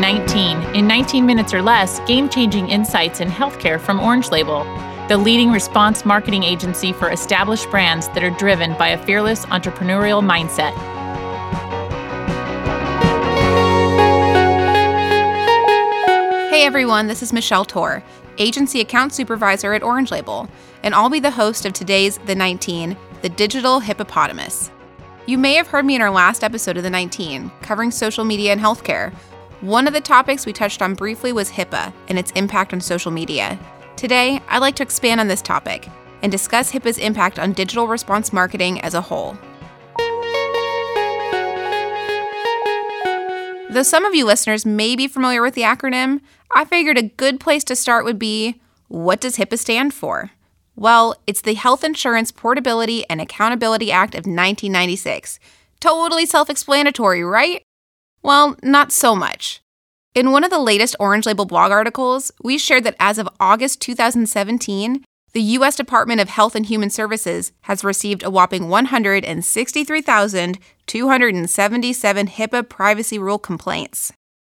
COVID-19. In 19 minutes or less, game-changing insights in healthcare from Orange Label, the leading response marketing agency for established brands that are driven by a fearless entrepreneurial mindset. Hey everyone, this is Michelle Torr, Agency Account Supervisor at Orange Label, and I'll be the host of today's The 19, the Digital Hippopotamus. You may have heard me in our last episode of The 19, covering social media and healthcare. One of the topics we touched on briefly was HIPAA and its impact on social media. Today, I'd like to expand on this topic and discuss HIPAA's impact on digital response marketing as a whole. Though some of you listeners may be familiar with the acronym, I figured a good place to start would be, what does HIPAA stand for? Well, it's the Health Insurance Portability and Accountability Act of 1996. Totally self-explanatory, right? Well, not so much. In one of the latest Orange Label blog articles, we shared that as of August 2017, the U.S. Department of Health and Human Services has received a whopping 163,277 HIPAA privacy rule complaints.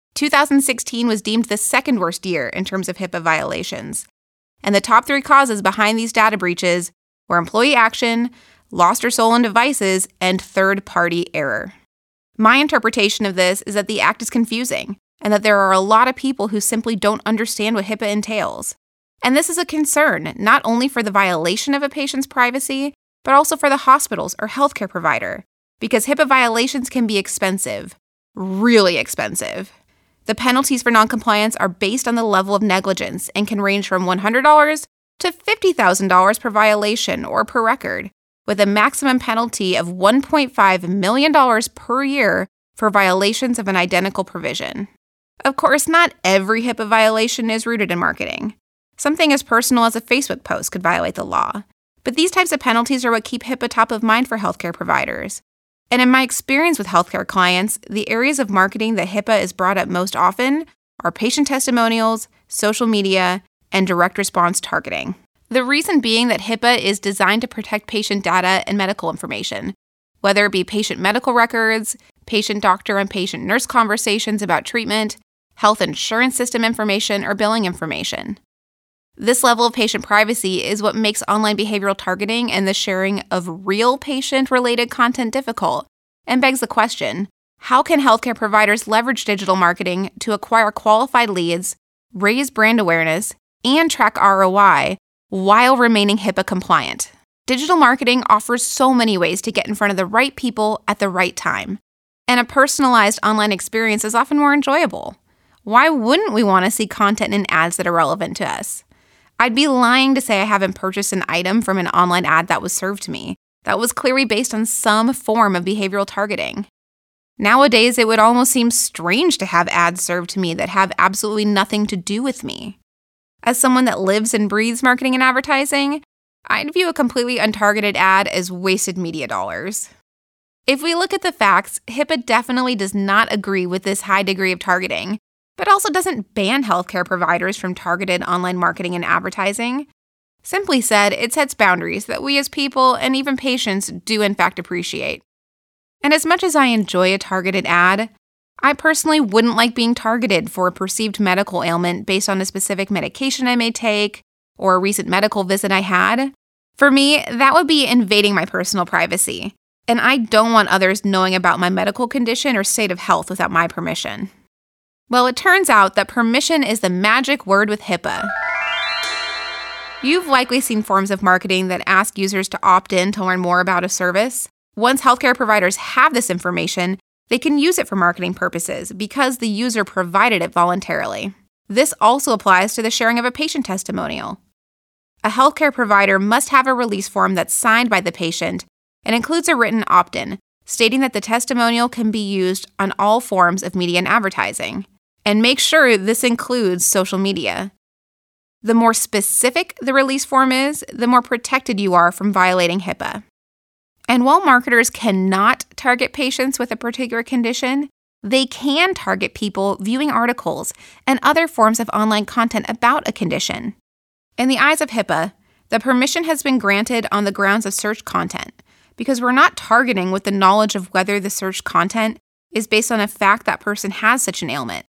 2016 was deemed the second worst year in terms of HIPAA violations. And the top three causes behind these data breaches were employee action, lost or stolen devices, and third-party error. My interpretation of this is that the act is confusing, and that there are a lot of people who simply don't understand what HIPAA entails. And this is a concern, not only for the violation of a patient's privacy, but also for the hospitals or healthcare provider, because HIPAA violations can be expensive, really expensive. The penalties for noncompliance are based on the level of negligence and can range from $100 to $50,000 per violation or per record, with a maximum penalty of $1.5 million per year for violations of an identical provision. Of course, not every HIPAA violation is rooted in marketing. Something as personal as a Facebook post could violate the law. But these types of penalties are what keep HIPAA top of mind for healthcare providers. And in my experience with healthcare clients, the areas of marketing that HIPAA is brought up most often are patient testimonials, social media, and direct response targeting. The reason being that HIPAA is designed to protect patient data and medical information, whether it be patient medical records, patient doctor and patient nurse conversations about treatment, health insurance system information, or billing information. This level of patient privacy is what makes online behavioral targeting and the sharing of real patient-related content difficult, and begs the question, how can healthcare providers leverage digital marketing to acquire qualified leads, raise brand awareness, and track ROI while remaining HIPAA compliant? Digital marketing offers so many ways to get in front of the right people at the right time, and a personalized online experience is often more enjoyable. Why wouldn't we want to see content and ads that are relevant to us? I'd be lying to say I haven't purchased an item from an online ad that was served to me that was clearly based on some form of behavioral targeting. Nowadays, it would almost seem strange to have ads served to me that have absolutely nothing to do with me. As someone that lives and breathes marketing and advertising, I'd view a completely untargeted ad as wasted media dollars. If we look at the facts, HIPAA definitely does not agree with this high degree of targeting, but also doesn't ban healthcare providers from targeted online marketing and advertising. Simply said, it sets boundaries that we as people and even patients do in fact appreciate. And as much as I enjoy a targeted ad, I personally wouldn't like being targeted for a perceived medical ailment based on a specific medication I may take or a recent medical visit I had. For me, that would be invading my personal privacy, and I don't want others knowing about my medical condition or state of health without my permission. Well, it turns out that permission is the magic word with HIPAA. You've likely seen forms of marketing that ask users to opt in to learn more about a service. Once healthcare providers have this information, they can use it for marketing purposes because the user provided it voluntarily. This also applies to the sharing of a patient testimonial. A healthcare provider must have a release form that's signed by the patient and includes a written opt-in, stating that the testimonial can be used on all forms of media and advertising. And make sure this includes social media. The more specific the release form is, the more protected you are from violating HIPAA. And while marketers cannot target patients with a particular condition, they can target people viewing articles and other forms of online content about a condition. In the eyes of HIPAA, the permission has been granted on the grounds of search content, because we're not targeting with the knowledge of whether the search content is based on a fact that person has such an ailment.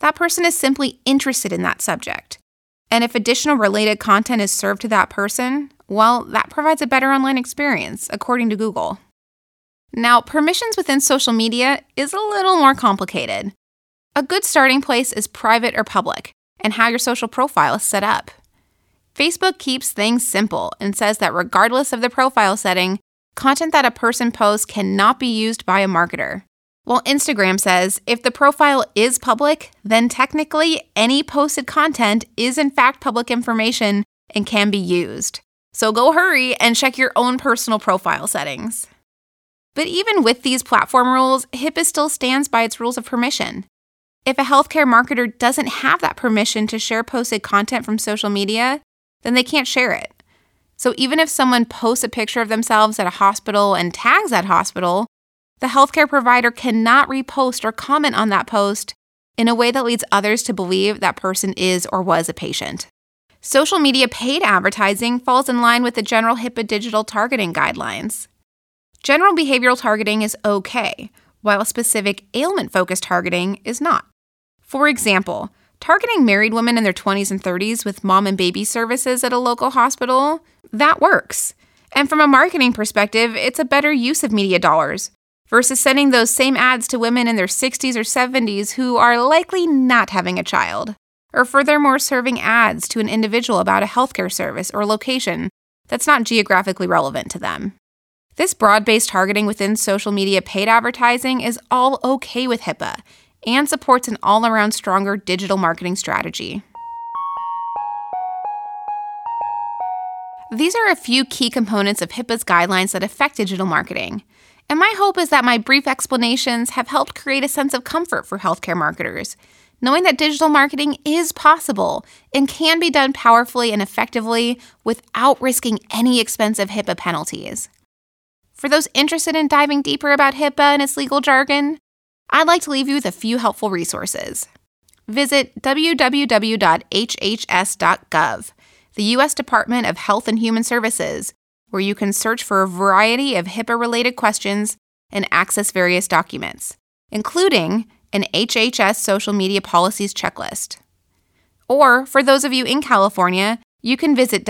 that person is simply interested in that subject. And if additional related content is served to that person, well, that provides a better online experience, according to Google. Now, permissions within social media is a little more complicated. A good starting place is private or public, and how your social profile is set up. Facebook keeps things simple and says that regardless of the profile setting, content that a person posts cannot be used by a marketer. While Instagram says if the profile is public, then technically any posted content is in fact public information and can be used. So go hurry and check your own personal profile settings. But even with these platform rules, HIPAA still stands by its rules of permission. If a healthcare marketer doesn't have that permission to share posted content from social media, then they can't share it. So even if someone posts a picture of themselves at a hospital and tags that hospital, the healthcare provider cannot repost or comment on that post in a way that leads others to believe that person is or was a patient. Social media paid advertising falls in line with the general HIPAA digital targeting guidelines. General behavioral targeting is okay, while specific ailment-focused targeting is not. For example, targeting married women in their 20s and 30s with mom and baby services at a local hospital, that works. And from a marketing perspective, it's a better use of media dollars versus sending those same ads to women in their 60s or 70s who are likely not having a child, or furthermore serving ads to an individual about a healthcare service or location that's not geographically relevant to them. This broad-based targeting within social media paid advertising is all okay with HIPAA and supports an all-around stronger digital marketing strategy. These are a few key components of HIPAA's guidelines that affect digital marketing. And my hope is that my brief explanations have helped create a sense of comfort for healthcare marketers, knowing that digital marketing is possible and can be done powerfully and effectively without risking any expensive HIPAA penalties. For those interested in diving deeper about HIPAA and its legal jargon, I'd like to leave you with a few helpful resources. Visit www.hhs.gov, the U.S. Department of Health and Human Services, where you can search for a variety of HIPAA-related questions and access various documents, including an HHS social media policies checklist. Or, for those of you in California, you can visit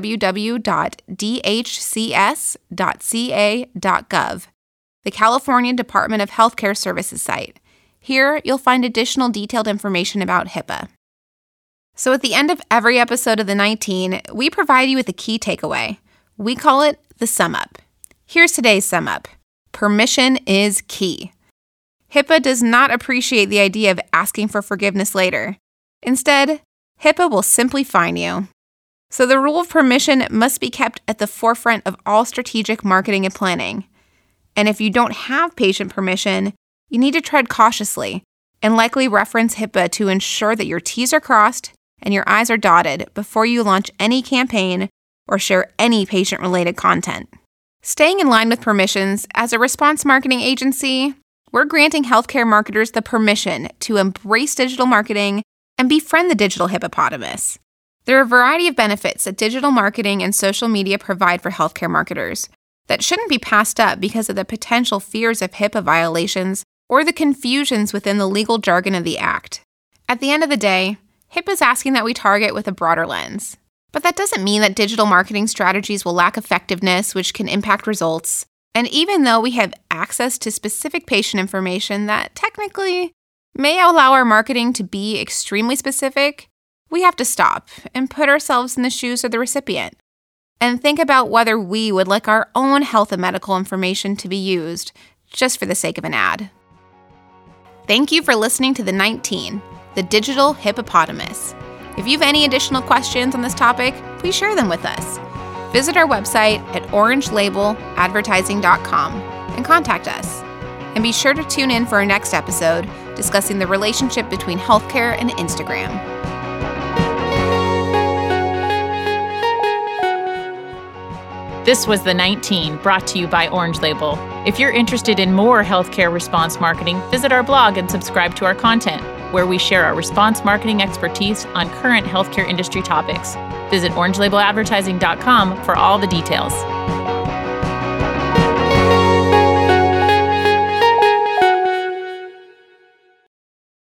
www.dhcs.ca.gov, the California Department of Healthcare Services site. Here, you'll find additional detailed information about HIPAA. So at the end of every episode of The 19, we provide you with a key takeaway. We call it the sum up. Here's today's sum up. Permission is key. HIPAA does not appreciate the idea of asking for forgiveness later. Instead, HIPAA will simply fine you. So the rule of permission must be kept at the forefront of all strategic marketing and planning. And if you don't have patient permission, you need to tread cautiously and likely reference HIPAA to ensure that your T's are crossed and your I's are dotted before you launch any campaign or share any patient-related content. Staying in line with permissions, as a response marketing agency, we're granting healthcare marketers the permission to embrace digital marketing and befriend the digital hippopotamus. There are a variety of benefits that digital marketing and social media provide for healthcare marketers that shouldn't be passed up because of the potential fears of HIPAA violations or the confusions within the legal jargon of the Act. At the end of the day, HIPAA is asking that we target with a broader lens. But that doesn't mean that digital marketing strategies will lack effectiveness, which can impact results. And even though we have access to specific patient information that technically may allow our marketing to be extremely specific, we have to stop and put ourselves in the shoes of the recipient and think about whether we would like our own health and medical information to be used just for the sake of an ad. Thank you for listening to The 19, the digital hippopotamus. If you have any additional questions on this topic, please share them with us. Visit our website at orangelabeladvertising.com and contact us. And be sure to tune in for our next episode discussing the relationship between healthcare and Instagram. This was The 19, brought to you by Orange Label. If you're interested in more healthcare response marketing, visit our blog and subscribe to our content, where we share our response marketing expertise on current healthcare industry topics. Visit orangelabeladvertising.com for all the details.